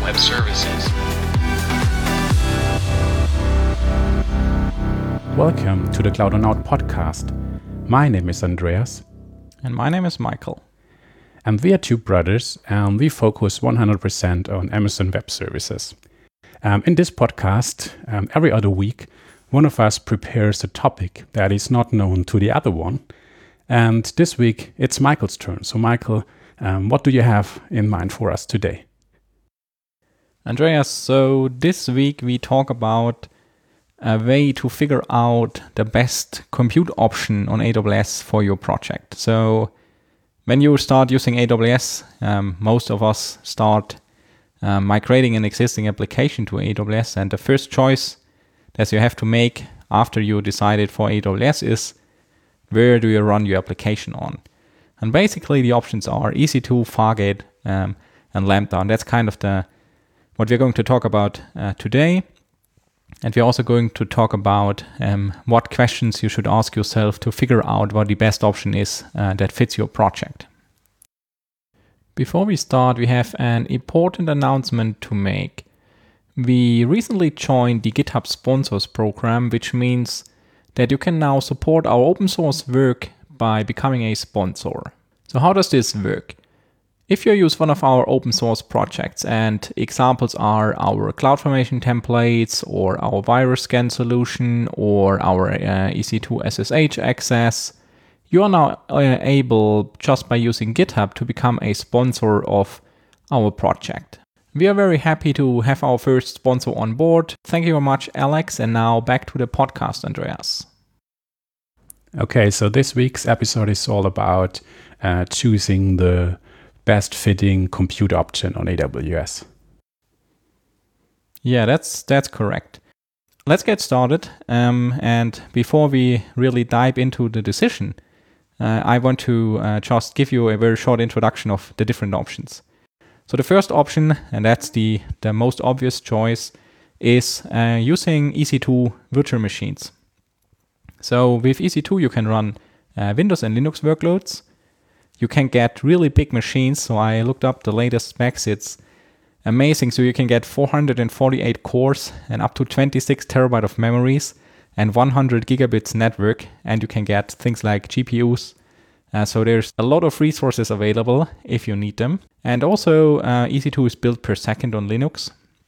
Web Services. Welcome to the Cloud on Out podcast. My name is Andreas. And my name is Michael. And we are two brothers, and we focus 100% on Amazon Web Services. In this podcast, every other week, one of us prepares a topic that is not known to the other one. And this week, it's Michael's turn. So Michael, what do you have in mind for us today? Andreas, so this week we talk about a way to figure out the best compute option on AWS for your project. So when you start using AWS, most of us start migrating an existing application to AWS. And the first choice that you have to make after you decided for AWS is where do you run your application on? And basically the options are EC2, Fargate, and Lambda. And that's kind of what we're going to talk about today. And we're also going to talk about what questions you should ask yourself to figure out what the best option is that fits your project. Before we start, we have an important announcement to make. We recently joined the GitHub Sponsors program, which means that you can now support our open source work by becoming a sponsor. So how does this work? If you use one of our open source projects, and examples are our CloudFormation templates or our virus scan solution or our EC2 SSH access, you are now able, just by using GitHub, to become a sponsor of our project. We are very happy to have our first sponsor on board. Thank you very much, Alex. And now back to the podcast, Andreas. Okay, so this week's episode is all about choosing the best fitting compute option on AWS. Yeah, that's correct. Let's get started. And before we really dive into the decision, I want to just give you a very short introduction of the different options. So the first option, and that's the most obvious choice, is using EC2 virtual machines. So with EC2, you can run Windows and Linux workloads. You can get really big machines. So I looked up the latest specs. It's amazing. So you can get 448 cores and up to 26 terabyte of memories and 100 gigabits network. And you can get things like GPUs. So there's a lot of resources available if you need them. And also EC2 is built per second on Linux.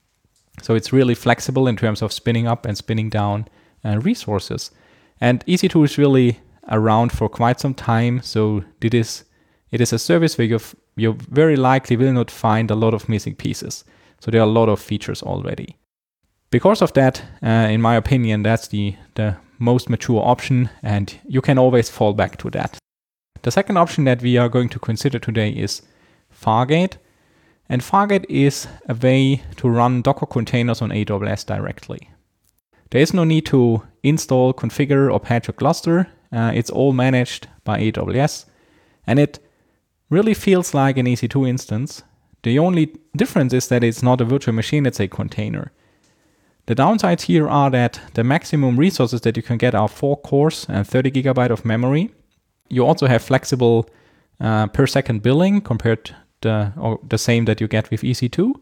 So it's really flexible in terms of spinning up and spinning down resources. And EC2 is really around for quite some time. So it is a service where you very likely will not find a lot of missing pieces. So there are a lot of features already. Because of that, in my opinion, that's the most mature option, and you can always fall back to that. The second option that we are going to consider today is Fargate. And Fargate is a way to run Docker containers on AWS directly. There is no need to install, configure, or patch a cluster. It's all managed by AWS. And it really feels like an EC2 instance. The only difference is that it's not a virtual machine, it's a container. The downsides here are that the maximum resources that you can get are 4 cores and 30 gigabyte of memory. You also have flexible per second billing compared to the same that you get with EC2.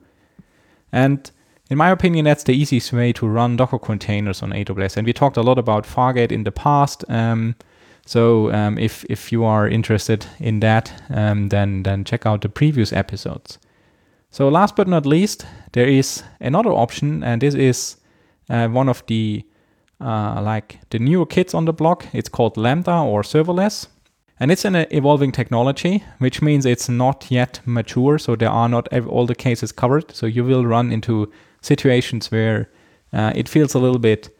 And in my opinion, that's the easiest way to run Docker containers on AWS. And we talked a lot about Fargate in the past. So if you are interested in that, then check out the previous episodes. So last but not least, there is another option, and this is one of the newer kids on the block. It's called Lambda or serverless. And it's an evolving technology, which means it's not yet mature. So there are not all the cases covered. So you will run into situations where it feels a little bit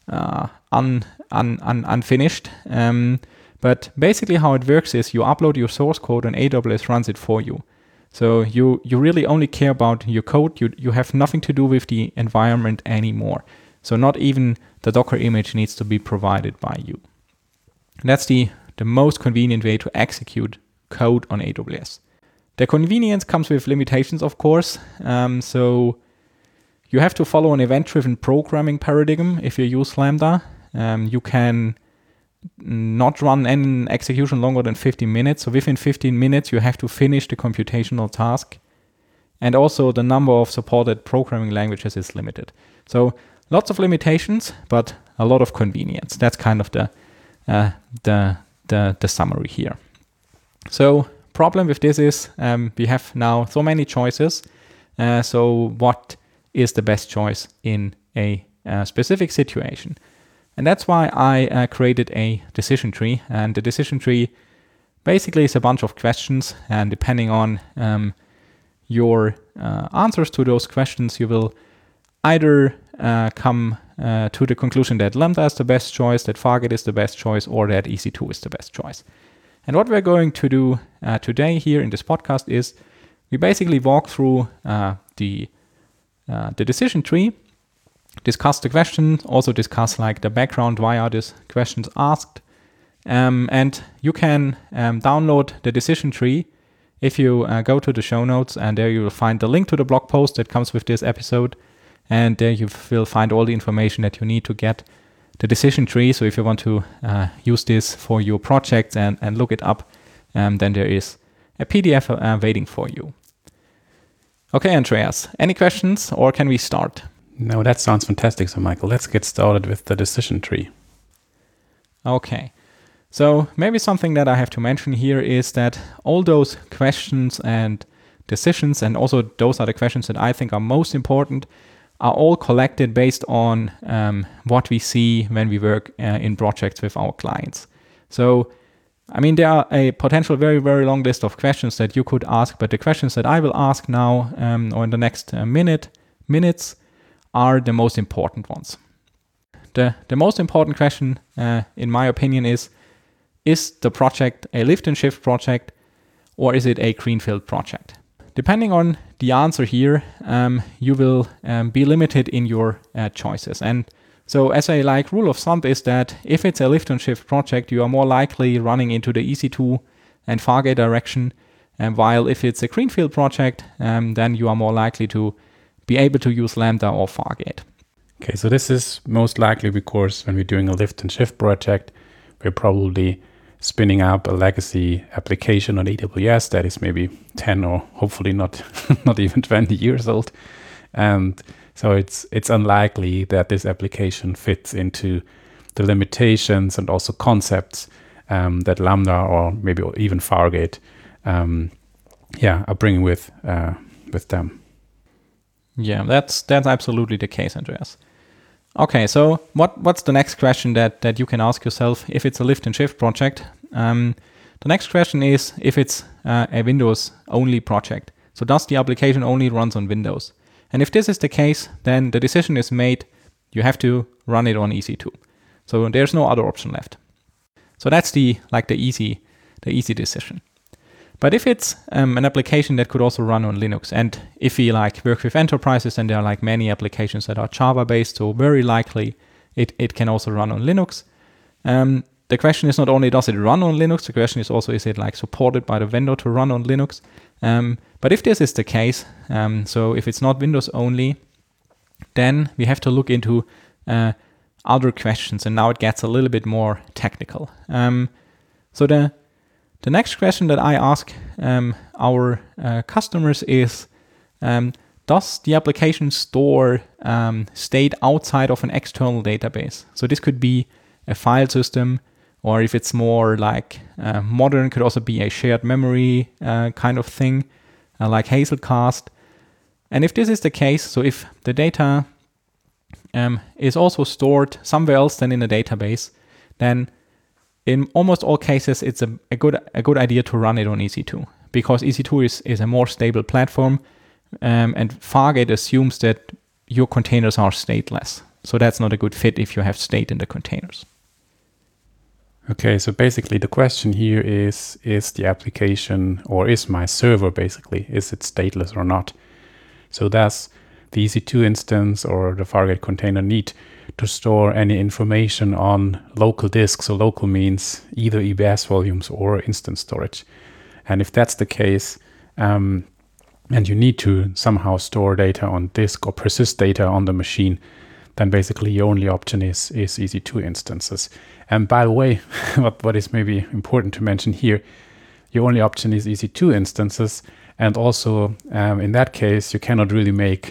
unfinished. But basically how it works is you upload your source code and AWS runs it for you. So you really only care about your code. You have nothing to do with the environment anymore. So not even the Docker image needs to be provided by you. And that's the most convenient way to execute code on AWS. The convenience comes with limitations, of course. So you have to follow an event-driven programming paradigm if you use Lambda. You can not run any execution longer than 15 minutes. So within 15 minutes, you have to finish the computational task. and also the number of supported programming languages is limited. So lots of limitations, but a lot of convenience. That's kind of the summary here. So problem with this is we have now so many choices. So what is the best choice in a specific situation? And that's why I created a decision tree. And the decision tree basically is a bunch of questions, and depending on your answers to those questions, you will either come to the conclusion that Lambda is the best choice, that Fargate is the best choice, or that EC2 is the best choice. And what we're going to do today here in this podcast is we basically walk through the decision tree, discuss the question, also discuss like the background, why are these questions asked. And you can download the decision tree if you go to the show notes, and there you will find the link to the blog post that comes with this episode. And there you will find all the information that you need to get the decision tree. So if you want to use this for your projects and look it up, then there is a PDF waiting for you. Okay, Andreas, any questions, or can we start? No, that sounds fantastic. So Michael, let's get started with the decision tree. Okay. So maybe something that I have to mention here is that all those questions and decisions, and also those are the questions that I think are most important, are all collected based on what we see when we work in projects with our clients. So, I mean, there are a potential very, very long list of questions that you could ask, but the questions that I will ask now or in the next minutes are the most important ones. The most important question, in my opinion, is the project a lift and shift project, or is it a greenfield project? Depending on the answer here, you will be limited in your choices. And so as a rule of thumb is that if it's a lift and shift project, you are more likely running into the EC2 and Fargate direction. And while if it's a greenfield project, then you are more likely to be able to use Lambda or Fargate. Okay, so this is most likely because when we're doing a lift and shift project, we're probably spinning up a legacy application on AWS that is maybe 10 or hopefully not even 20 years old. And so it's unlikely that this application fits into the limitations and also concepts that Lambda or maybe even Fargate are bringing with them. Yeah, that's absolutely the case, Andreas. Okay, so what's the next question that you can ask yourself if it's a lift and shift project? The next question is if it's a Windows-only project. So does the application only runs on Windows? And if this is the case, then the decision is made, you have to run it on EC2. So there's no other option left. So that's the easy decision. But if it's an application that could also run on Linux, and if we work with enterprises, then there are many applications that are Java-based, so very likely it can also run on Linux. The question is not only does it run on Linux, the question is also is it supported by the vendor to run on Linux. But if this is the case, so if it's not Windows only, then we have to look into other questions, and now it gets a little bit more technical. So the next question that I ask our customers is, does the application store state outside of an external database? So this could be a file system, or if it's more modern, could also be a shared memory kind of thing, like Hazelcast. And if this is the case, so if the data is also stored somewhere else than in a database, then in almost all cases, it's a good idea to run it on EC2, because EC2 is a more stable platform, and Fargate assumes that your containers are stateless. So that's not a good fit if you have state in the containers. Okay, so basically the question here is the application, or is my server basically, is it stateless or not? So does the EC2 instance or the Fargate container need to store any information on local disk? So local means either EBS volumes or instance storage. And if that's the case, and you need to somehow store data on disk or persist data on the machine, then basically your only option is EC2 instances. And by the way, what is maybe important to mention here, your only option is EC2 instances, And also, in that case, you cannot really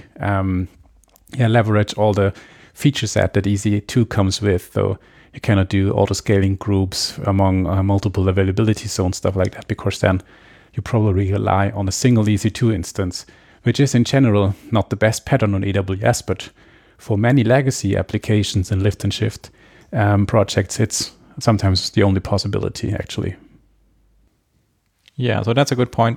leverage all the feature set that EC2 comes with. So you cannot do auto-scaling groups among multiple availability zones, stuff like that, because then you probably rely on a single EC2 instance, which is in general not the best pattern on AWS, but for many legacy applications and lift and shift projects, it's sometimes the only possibility, actually. Yeah, so that's a good point.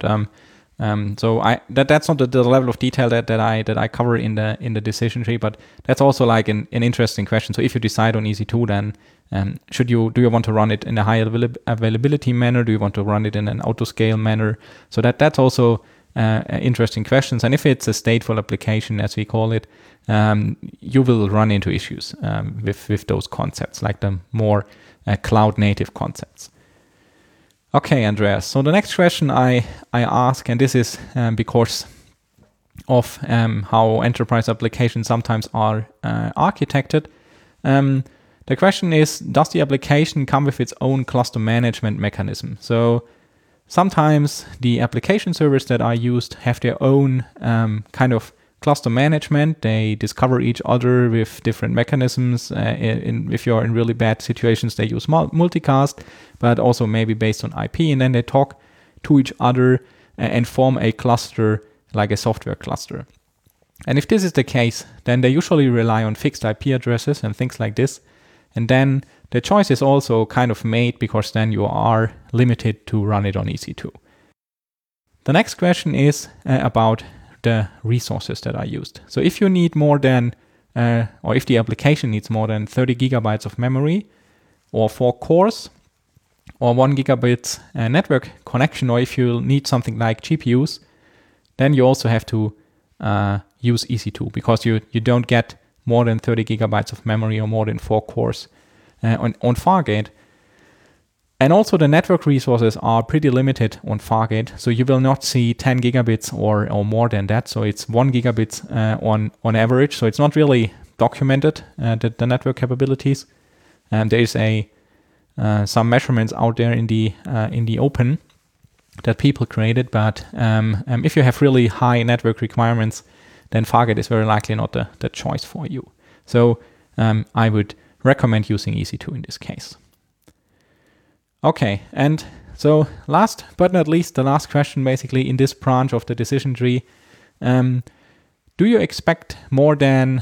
So that's not the level of detail that I cover in the decision tree, but that's also like an interesting question. So if you decide on EC2, then do you want to run it in a high availability manner? Do you want to run it in an auto-scale manner? So that's also interesting questions. And if it's a stateful application, as we call it, you will run into issues with those concepts, like the more cloud-native concepts. Okay, Andreas. So the next question I ask, and this is because of how enterprise applications sometimes are architected. The question is, does the application come with its own cluster management mechanism? So sometimes the application servers that are used have their own kind of cluster management. They discover each other with different mechanisms. If you're in really bad situations, they use multicast, but also maybe based on IP, and then they talk to each other and form a cluster, like a software cluster. And if this is the case, then they usually rely on fixed IP addresses and things like this. And then the choice is also kind of made, because then you are limited to run it on EC2. The next question is about the resources that are used. So if you need more than, or if the application needs more than 30 gigabytes of memory, or 4 cores, or 1 gigabit network connection, or if you need something like GPUs, then you also have to use EC2, because you don't get more than 30 gigabytes of memory or more than 4 cores on Fargate. And also the network resources are pretty limited on Fargate, so you will not see 10 gigabits or more than that. So it's 1 gigabit on average. So it's not really documented, the network capabilities. And there is some measurements out there in the open that people created. But if you have really high network requirements, then Fargate is very likely not the choice for you. So I would recommend using EC2 in this case. Okay, and so last but not least, the last question basically in this branch of the decision tree. Do you expect more than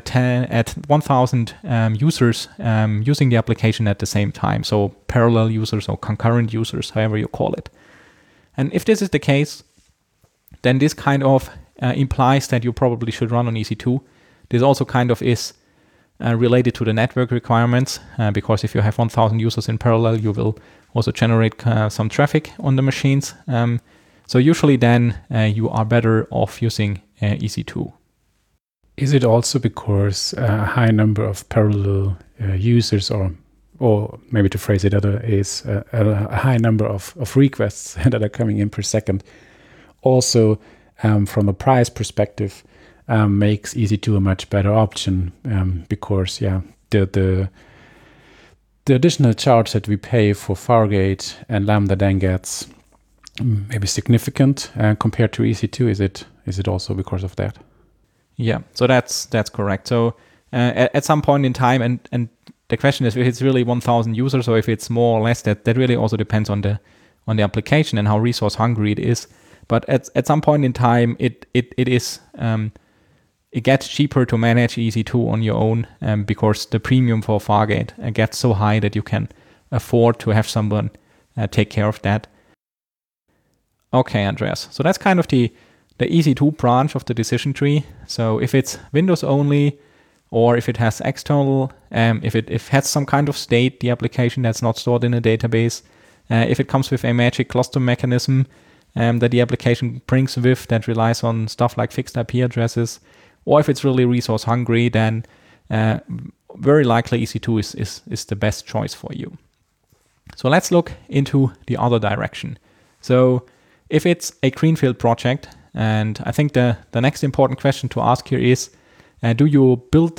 1,000 users using the application at the same time? So parallel users or concurrent users, however you call it. And if this is the case, then this kind of implies that you probably should run on EC2. This also kind of is related to the network requirements, because if you have 1,000 users in parallel, you will also generate some traffic on the machines. So usually then you are better off using EC2. Is it also because a high number of parallel users, or maybe to phrase it other, is a high number of requests that are coming in per second, also from a price perspective, makes EC2 a much better option, because the additional charge that we pay for Fargate and Lambda then gets maybe significant compared to EC2. Is it also because of that? Yeah, so that's correct. So at some point in time, and the question is if it's really 1,000 users or if it's more or less, that really also depends on the application and how resource hungry it is. But at some point in time, it is it gets cheaper to manage EC2 on your own, because the premium for Fargate gets so high that you can afford to have someone take care of that. Okay, Andreas. So that's kind of the EC2 branch of the decision tree. So if it's Windows only, or if it has external, if it has some kind of state, the application that's not stored in a database, if it comes with a magic cluster mechanism that the application brings with that relies on stuff like fixed IP addresses, or if it's really resource hungry, then very likely EC2 is the best choice for you. So let's look into the other direction. So if it's a greenfield project, and I think the next important question to ask here is, do you build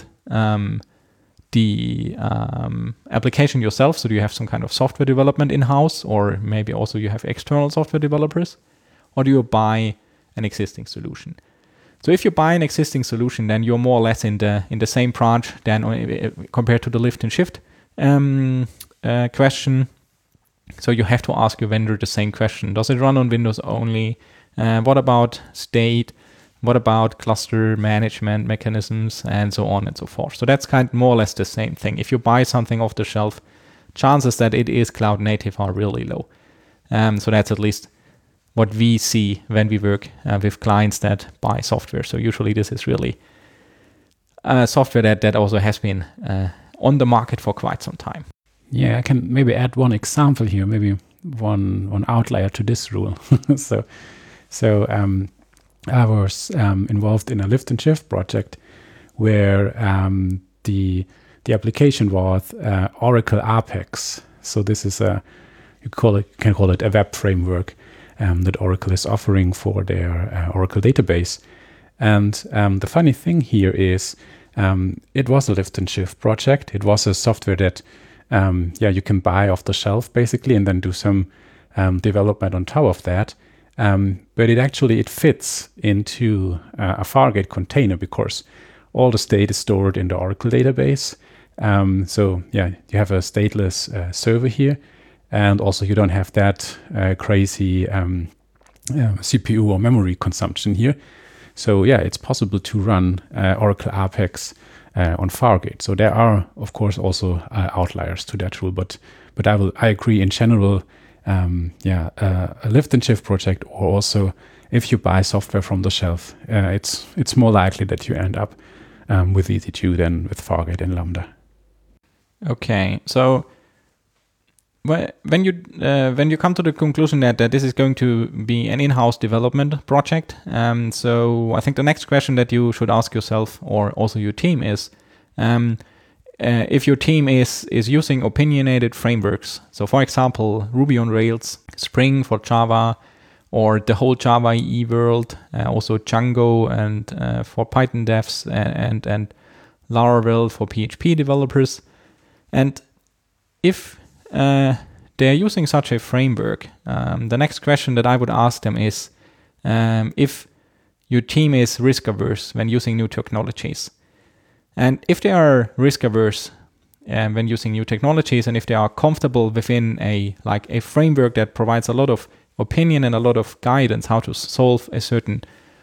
the application yourself? So do you have some kind of software development in-house, or maybe also you have external software developers? or do you buy an existing solution? So if you buy an existing solution, then you're more or less in the same branch than compared to the lift and shift question. So you have to ask your vendor the same question. Does it run on Windows only? What about state? What about cluster management mechanisms, and so on and so forth? So that's kind of more or less the same thing. If you buy something off the shelf, chances that it is cloud native are really low. So that's at least what we see when we work with clients that buy software. So usually this is really software that also has been on the market for quite some time. Yeah, I can maybe add one example here, maybe one outlier to this rule. So I was involved in a lift and shift project where the application was Oracle Apex. So this is you can call it a web framework that Oracle is offering for their Oracle database. And the funny thing here is it was a lift and shift project. It was a software that you can buy off the shelf basically, and then do some development on top of that. But it fits into a Fargate container because all the state is stored in the Oracle database. So you have a stateless server here, and also you don't have that crazy CPU or memory consumption here. So it's possible to run Oracle Apex on Fargate. So there are, of course, also outliers to that rule, but I agree in general. A lift and shift project, or also if you buy software from the shelf, it's more likely that you end up with EC2 than with Fargate and Lambda. Okay, so when you come to the conclusion that this is going to be an in-house development project, so I think the next question that you should ask yourself, or also your team, is if your team is using opinionated frameworks. So for example, Ruby on Rails, Spring for Java, or the whole Java EE world, also Django and for Python devs, and Laravel for PHP developers. And if they're using such a framework, the next question that I would ask them is if your team is risk averse when using new technologies. And if they are risk averse when using new technologies, and if they are comfortable within a framework that provides a lot of opinion and a lot of guidance how to solve a certain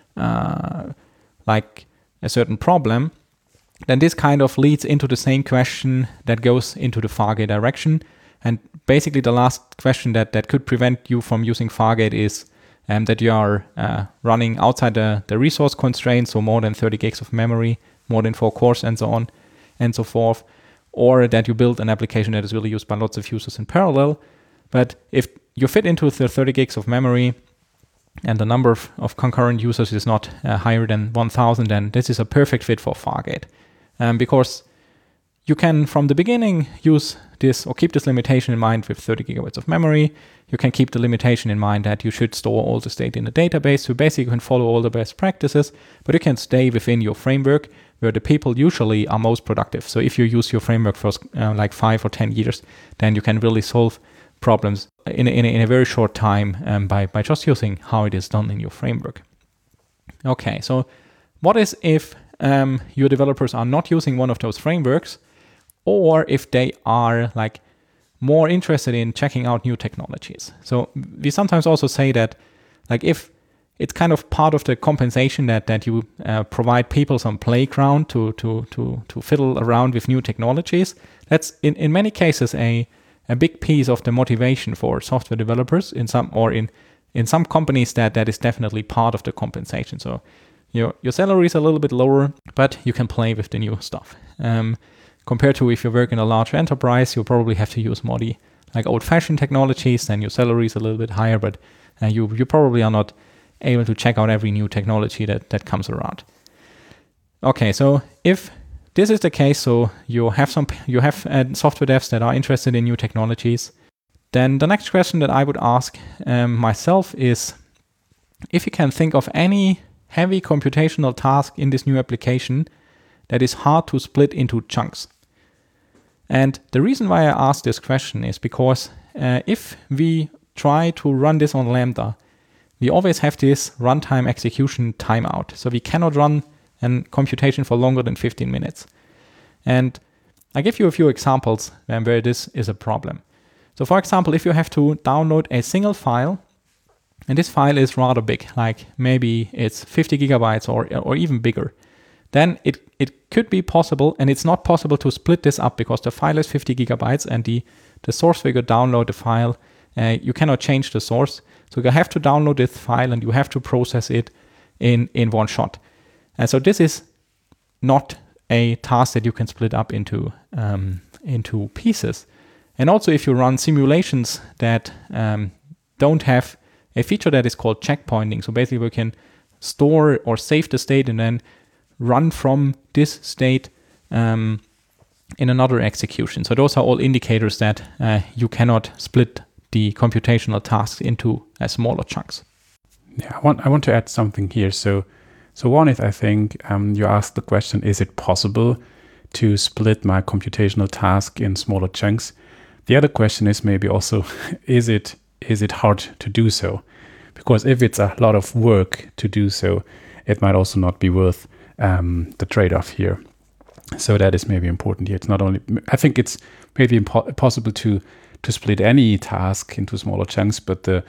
problem, then this kind of leads into the same question that goes into the Fargate direction. And basically the last question that could prevent you from using Fargate is that you are running outside the resource constraints, so more than 30 gigs of memory, more than 4 cores, and so on and so forth, or that you build an application that is really used by lots of users in parallel. But if you fit into the 30 gigs of memory and the number of concurrent users is not higher than 1,000, then this is a perfect fit for Fargate. Because you can, from the beginning, use this or keep this limitation in mind with 30 gigabytes of memory. You can keep the limitation in mind that you should store all the state in the database. So basically you can follow all the best practices, but you can stay within your framework where the people usually are most productive. So if you use your framework for 5 or 10 years, then you can really solve problems in a very short time by just using how it is done in your framework. Okay, so what is if your developers are not using one of those frameworks, or if they are more interested in checking out new technologies? So we sometimes also say that if it's kind of part of the compensation that you provide people some playground to fiddle around with new technologies, that's in many cases a big piece of the motivation for software developers in some companies that is definitely part of the compensation. So your salary is a little bit lower, but you can play with the new stuff. Compared to if you work in a large enterprise, you probably have to use more the old-fashioned technologies, then your salary is a little bit higher, but you probably are not able to check out every new technology that comes around. Okay, so if this is the case, so you have software devs that are interested in new technologies, then the next question that I would ask myself is if you can think of any heavy computational task in this new application that is hard to split into chunks. And the reason why I ask this question is because if we try to run this on Lambda, we always have this runtime execution timeout. So we cannot run a computation for longer than 15 minutes. And I give you a few examples where this is a problem. So for example, if you have to download a single file, and this file is rather big, like maybe it's 50 gigabytes or even bigger, then it could be possible, and it's not possible to split this up because the file is 50 gigabytes and the source where you download the file, you cannot change the source. So you have to download this file and you have to process it in one shot. And so this is not a task that you can split up into pieces. And also if you run simulations that don't have a feature that is called checkpointing. So basically we can store or save the state and then run from this state in another execution. So those are all indicators that you cannot split the computational tasks into smaller chunks. Yeah, I want to add something here. So one is, I think you asked the question, is it possible to split my computational task in smaller chunks? The other question is maybe also, is it hard to do so? Because if it's a lot of work to do so, it might also not be worth the trade-off here. So that is maybe important here. It's not only, I think it's maybe possible to split any task into smaller chunks, but the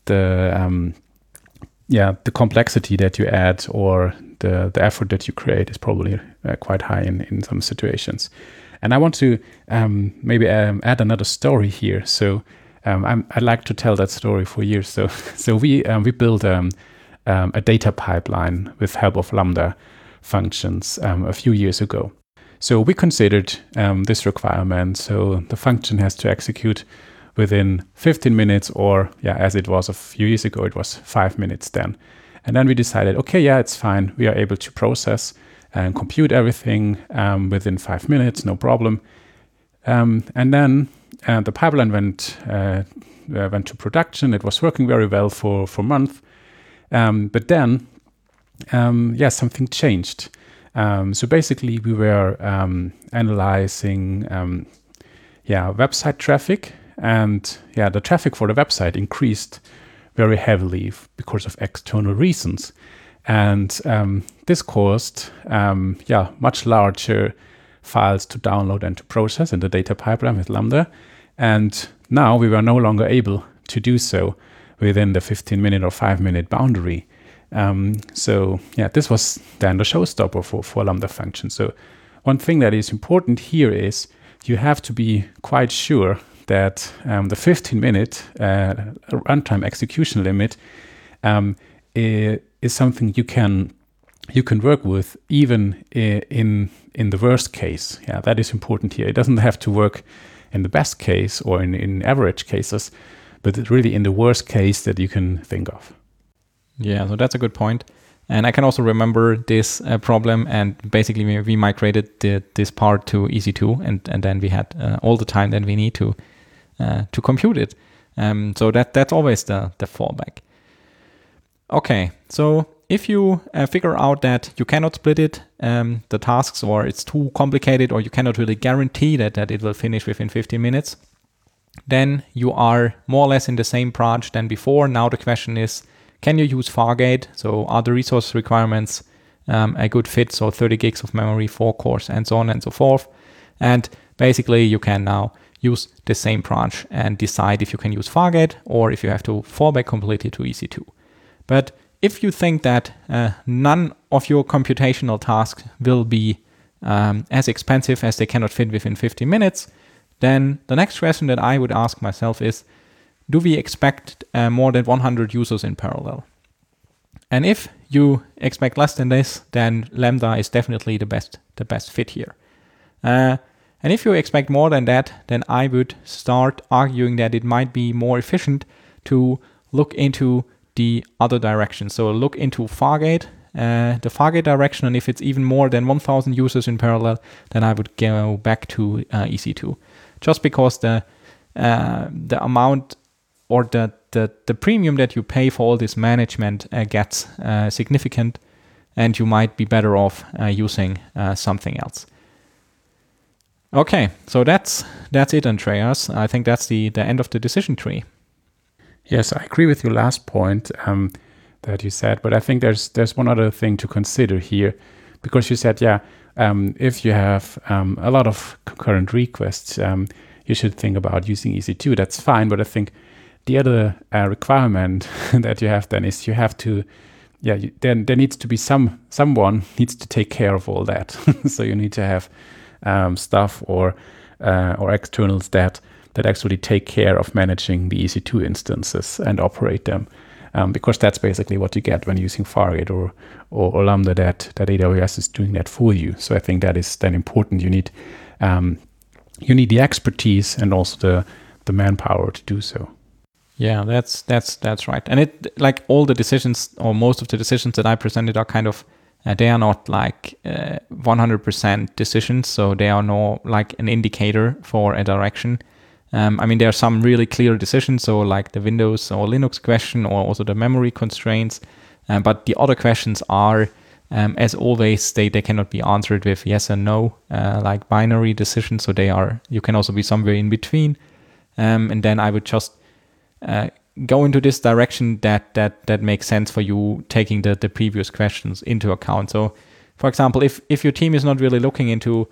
complexity that you add or the effort that you create is probably quite high in some situations. And I want to maybe add another story here. So I'd like to tell that story for years. So we built a data pipeline with help of Lambda functions a few years ago. So we considered this requirement. So the function has to execute within 15 minutes, or as it was a few years ago, it was 5 minutes then. And then we decided, okay, it's fine. We are able to process and compute everything within 5 minutes, no problem. And then the pipeline went to production. It was working very well for a month. But then, something changed. So basically, we were analyzing website traffic. And the traffic for the website increased very heavily because of external reasons. And this caused much larger files to download and to process in the data pipeline with Lambda. And now we were no longer able to do so within the 15-minute or 5-minute boundary. This was then the showstopper for Lambda function. So one thing that is important here is you have to be quite sure that the 15-minute runtime execution limit is something you can work with even in the worst case. Yeah, that is important here. It doesn't have to work in the best case or in average cases, but really in the worst case that you can think of. Yeah, so that's a good point. And I can also remember this problem, and basically we migrated this part to EC2, and then we had all the time that we need to compute it. So that's always the fallback. Okay, so if you figure out that you cannot split it, the tasks, or it's too complicated, or you cannot really guarantee that it will finish within 15 minutes, then you are more or less in the same branch than before. Now the question is, can you use Fargate? So are the resource requirements a good fit? So 30 gigs of memory, 4 cores, and so on and so forth. And basically you can now use the same branch and decide if you can use Fargate or if you have to fall back completely to EC2. But if you think that none of your computational tasks will be as expensive as they cannot fit within 15 minutes, then the next question that I would ask myself is, do we expect more than 100 users in parallel? And if you expect less than this, then Lambda is definitely the best fit here. And if you expect more than that, then I would start arguing that it might be more efficient to look into the other direction. So look into Fargate, the Fargate direction, and if it's even more than 1,000 users in parallel, then I would go back to EC2. Just because the amount or the premium that you pay for all this management gets significant, and you might be better off using something else. Okay, so that's it, Andreas. I think that's the end of the decision tree. Yes, I agree with your last point that you said, but I think there's one other thing to consider here, because you said, if you have a lot of concurrent requests, you should think about using EC2. That's fine, but I think the other requirement that you have then is you have to, then there needs to be someone needs to take care of all that. So you need to have staff or externals that actually take care of managing the EC2 instances and operate them, because that's basically what you get when using Fargate or Lambda, that AWS is doing that for you. So I think that is then important. You need the expertise and also the manpower to do so. Yeah, that's right. And it, like, all the decisions, or most of the decisions that I presented, are kind of they are not like 100% decisions, so they are no like an indicator for a direction. I mean, there are some really clear decisions, so like the Windows or Linux question, or also the memory constraints. But the other questions are, as always, they cannot be answered with yes and no, like binary decisions. So you can also be somewhere in between. And then I would just go into this direction that makes sense for you, taking the previous questions into account. So, for example, if your team is not really looking into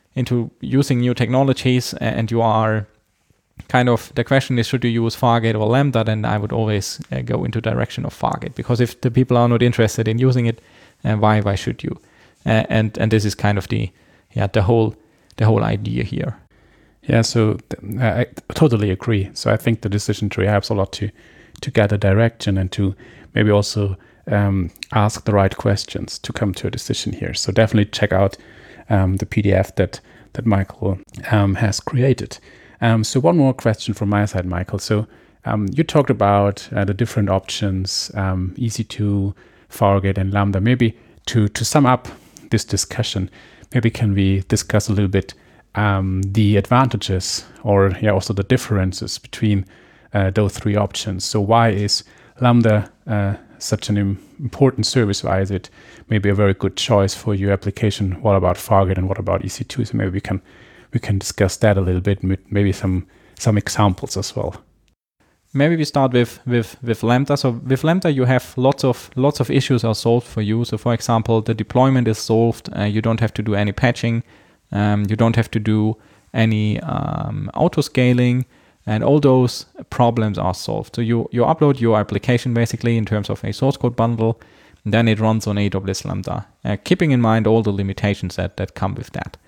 using new technologies, and you are kind of, the question is, should you use Fargate or Lambda, then I would always go into direction of Fargate, because if the people are not interested in using it, why should you? And this is kind of the whole idea here. Yeah, so I totally agree. So I think the decision tree helps a lot to get a direction and to maybe also ask the right questions to come to a decision here. So definitely check out the PDF that Michael has created. So one more question from my side, Michael. So you talked about the different options, EC2, Fargate, and Lambda. Maybe to sum up this discussion, maybe can we discuss a little bit the advantages, or also the differences between those three options. So why is Lambda such an important service? Why is it maybe a very good choice for your application? What about Fargate, and what about EC2? So maybe we can discuss that a little bit, maybe some examples as well. Maybe we start with Lambda. So with Lambda, you have lots of issues are solved for you. So for example, the deployment is solved. You don't have to do any patching. You don't have to do any auto scaling, and all those problems are solved. So you upload your application basically in terms of a source code bundle, and then it runs on AWS Lambda, keeping in mind all the limitations that come with that.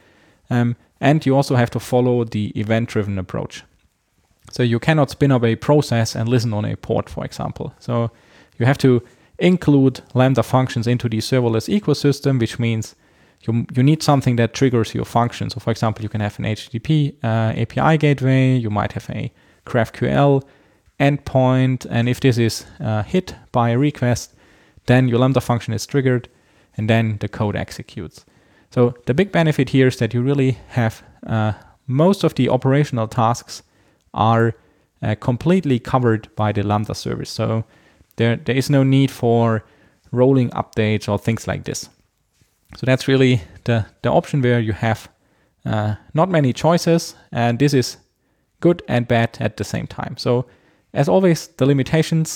And you also have to follow the event-driven approach. So you cannot spin up a process and listen on a port, for example. So you have to include Lambda functions into the serverless ecosystem, which means you need something that triggers your function. So for example, you can have an HTTP API gateway, you might have a GraphQL endpoint, and if this is hit by a request, then your Lambda function is triggered, and then the code executes. So the big benefit here is that you really have most of the operational tasks are completely covered by the Lambda service. So there is no need for rolling updates or things like this. So that's really the option where you have not many choices, and this is good and bad at the same time. So as always, the limitations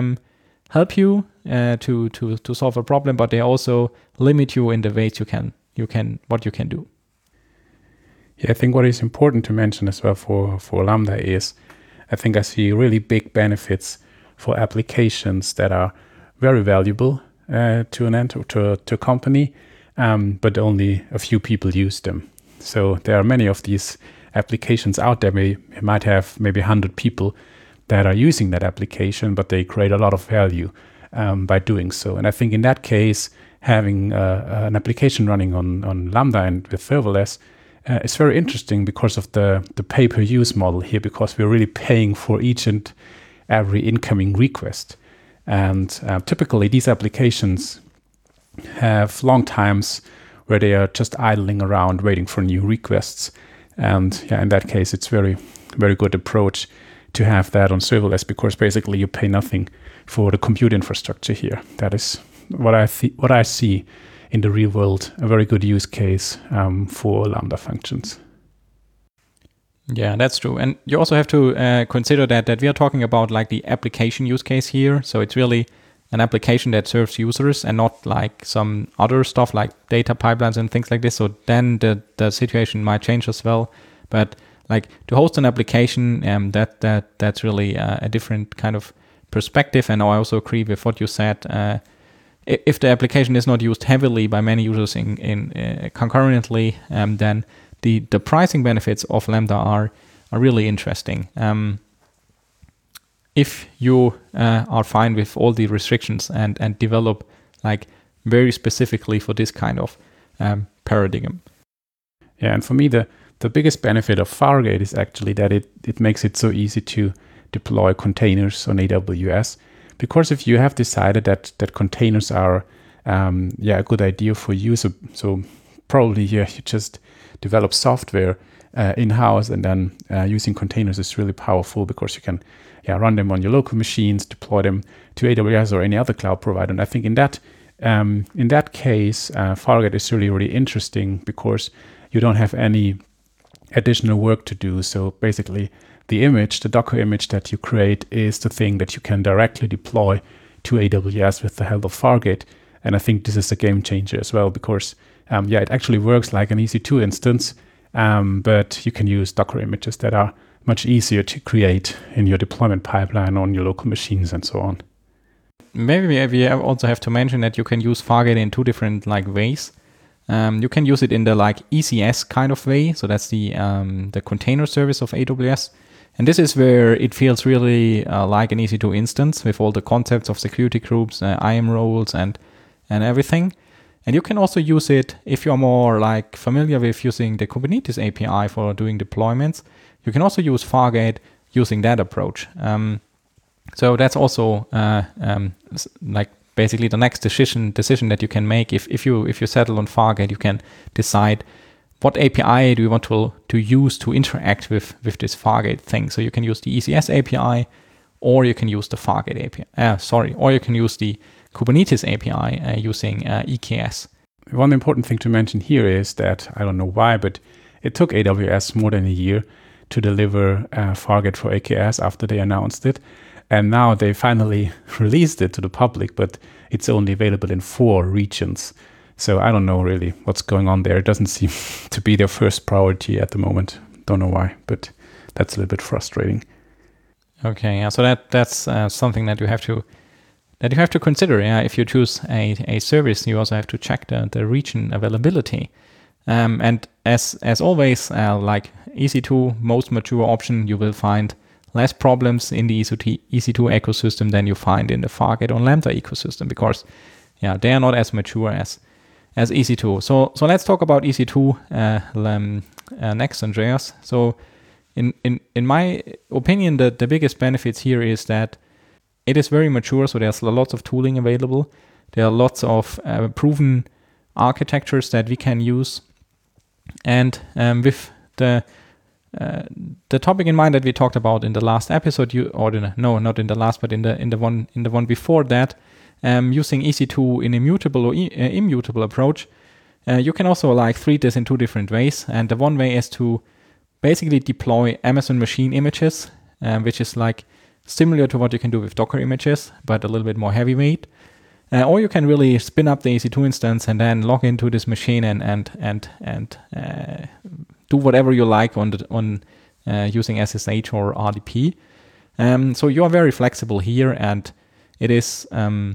help you to solve a problem, but they also limit you in the ways what you can do. Yeah, I think what is important to mention as well for Lambda is, I think I see really big benefits for applications that are very valuable to a company, but only a few people use them. So there are many of these applications out there. We might have maybe 100 people that are using that application, but they create a lot of value by doing so. And I think in that case, having an application running on Lambda and with serverless is very interesting because of the pay-per-use model here, because we're really paying for each and every incoming request. And typically these applications have long times where they are just idling around waiting for new requests. And in that case, it's very, very good approach to have that on serverless, because basically you pay nothing for the compute infrastructure here. That is what I see in the real world, a very good use case for Lambda functions. Yeah, that's true. And you also have to consider that we are talking about like the application use case here. So it's really an application that serves users and not like some other stuff like data pipelines and things like this. So then the situation might change as well. But like to host an application, that's really a different kind of perspective. And I also agree with what you said. If the application is not used heavily by many users in concurrently, then the pricing benefits of Lambda are really interesting. If you are fine with all the restrictions and develop like very specifically for this kind of paradigm. Yeah, and for me, the biggest benefit of Fargate is actually that it makes it so easy to deploy containers on AWS. Because if you have decided that containers are a good idea for you, so probably you just develop software in-house, and then using containers is really powerful because you can run them on your local machines, deploy them to AWS or any other cloud provider. And I think in that case, Fargate is really, really interesting because you don't have any additional work to do. So basically, the Docker image that you create is the thing that you can directly deploy to AWS with the help of Fargate. And I think this is a game changer as well because, it actually works like an EC2 instance, but you can use Docker images that are much easier to create in your deployment pipeline on your local machines and so on. Maybe we also have to mention that you can use Fargate in two different like ways. You can use it in the like ECS kind of way. So that's the container service of AWS. And this is where it feels really like an EC2 instance with all the concepts of security groups, IAM roles and everything. And you can also use it if you're more like familiar with using the Kubernetes API for doing deployments. You can also use Fargate using that approach. So that's also like basically the next decision that you can make. If you settle on Fargate, you can decide what API do you want to use to interact with this Fargate thing. So you can use the ECS API, or you can use the Fargate API. Or you can use the Kubernetes API using EKS. One important thing to mention here is that, I don't know why, but it took AWS more than a year to deliver Fargate for AKS after they announced it. And now they finally released it to the public, but it's only available in 4 regions. So I don't know really what's going on there. It doesn't seem to be their first priority at the moment. Don't know why, but that's a little bit frustrating. Okay, yeah. So that's something that you have to consider. Yeah, if you choose a service, you also have to check the region availability. And as always, like EC2, most mature option, you will find less problems in the EC2 ecosystem than you find in the Fargate on Lambda ecosystem because, they are not as mature as EC2. So let's talk about EC2 next, Andreas. So in my opinion, the biggest benefits here is that it is very mature. So there's lots of tooling available. There are lots of proven architectures that we can use, and with the topic in mind that we talked about in the last episode, not in the last, but in the one before that, using EC2 in immutable or immutable approach, you can also like treat this in 2 different ways. And the one way is to basically deploy Amazon machine images, which is like similar to what you can do with Docker images, but a little bit more heavyweight. Or you can really spin up the EC2 instance and then log into this machine and do whatever you like on using SSH or RDP. So you are very flexible here, and it is,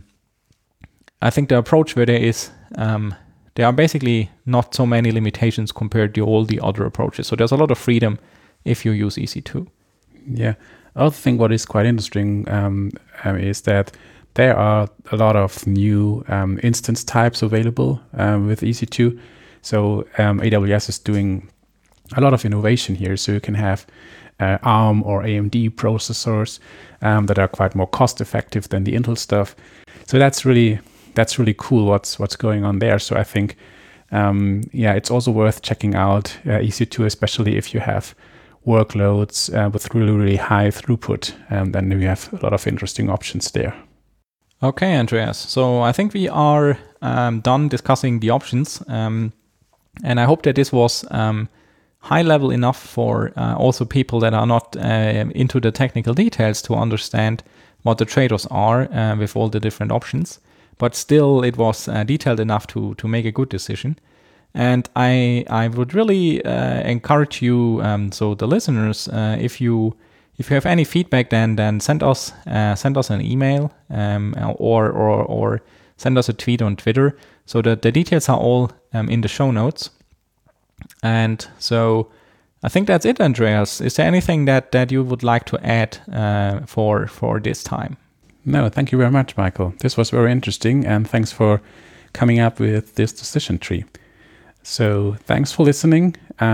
I think, the approach where there are basically not so many limitations compared to all the other approaches. So there's a lot of freedom if you use EC2. Yeah. I also think what is quite interesting is that there are a lot of new instance types available with EC2. So AWS is doing a lot of innovation here. So you can have ARM or AMD processors that are quite more cost effective than the Intel stuff. So that's really cool what's going on there. So I think it's also worth checking out EC2, especially if you have workloads with really, really high throughput. Then you have a lot of interesting options there. Okay, Andreas. So I think we are done discussing the options. And I hope that this was high level enough for also people that are not into the technical details to understand what the trade-offs are with all the different options. But still, it was detailed enough to make a good decision. And I would really encourage you, so the listeners, if you have any feedback, then send us an email or send us a tweet on Twitter. So the details are all in the show notes. And so I think that's it, Andreas. Is there anything that you would like to add for this time? No, thank you very much, Michael. This was very interesting, and thanks for coming up with this decision tree. So thanks for listening,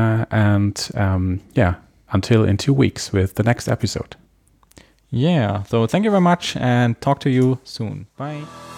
until in 2 weeks with the next episode. Yeah, so thank you very much, and talk to you soon. Bye.